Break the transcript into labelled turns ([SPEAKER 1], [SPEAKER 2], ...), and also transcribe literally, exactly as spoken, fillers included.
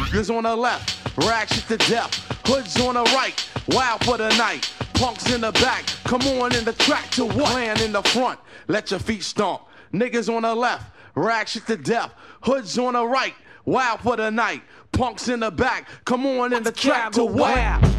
[SPEAKER 1] Niggas on the left, rag shit to death. Hoods on the right, wild for the night. Punks in the back, come on in the track to what? Clan in the front, let your feet stomp. Niggas on the left, rag shit to death. Hoods on the right, wild for the night. Punks in the back, come on in the track to what?